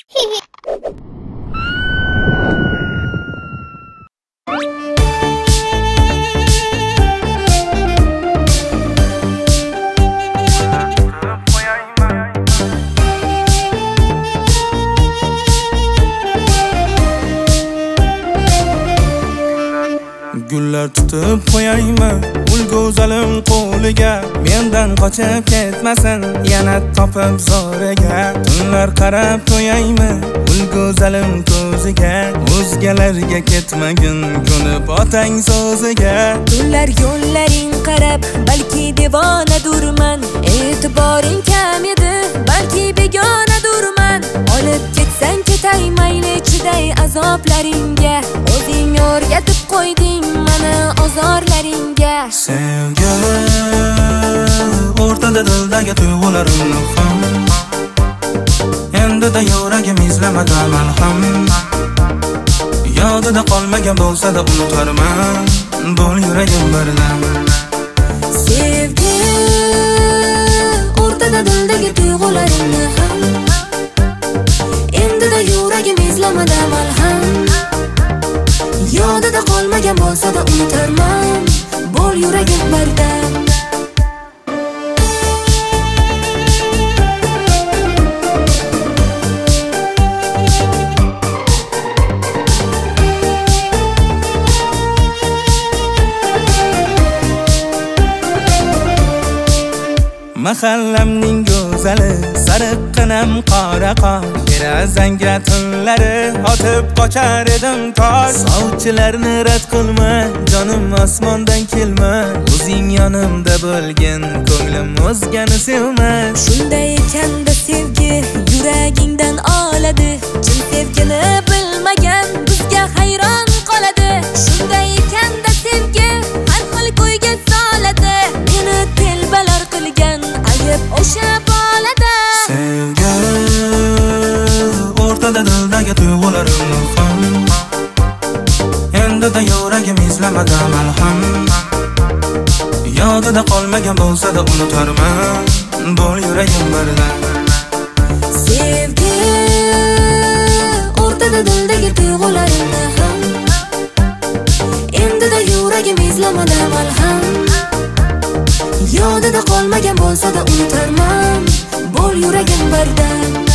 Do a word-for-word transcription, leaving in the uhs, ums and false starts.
Gullar tutib qo'yaymi ul go'zalim qo'liga, mendan qochib ketmasin yana topib zo'riga. Tunlar qarab qo'yaymi ul go'zalim ko'ziga, o'zgalarga ketmagin ko'nib otang so'ziga. Tunlar yo'llaring qarab balki devonadurman, e'tiboring kam edi balki begonadurman. Olib ketsang ketay mayli chiday azoblaringga, o'zing o'rgatib qo'yding mana ozorlaringga. Sevgi o'rtada dildagi tuyg'ularimni ham, endi-da yuragim izlamada malham. Yodida qolmagan bo'lsa-da unutarman, bo'l yuragim birdan. Sevgi o'rtada dildagi tuyg'ularimni ham, endi-da yuragim izlamada malham. Yodida qolmagan bo'lsa-da unutarman, bo'l yuragim birdan. Mahallamning go'zali sariqqinam qora qor, derazangga tunlari otib qochar edim tor. Sovchilarni rad qilma, jonim osmondan kelma, o'zing yonimda bo'lgin, ko'nglim o'zgani sevmas. Shunday ekanda sevgi yuragingdan oladi, chin sevgini bilmagan bizga hayron qoladi. Shunday ekanda sevgi har xil ko'yga soladi, meni telbalar qilgan ayib o'sha bolada. Sevgi o'rtada dildagi tuyg'ularimni ham, endi-da yuragim izlamada malham. Yodida qolmagan bo'lsa-da unutarman, bo'l yuragim birdan. Sevgi o'rtada dildagi tuyg'ularimni ham, endi-da yuragim izlamada malham. Yodida qolmagan bo'lsa-da unutarman, bo'l yuragim birdan.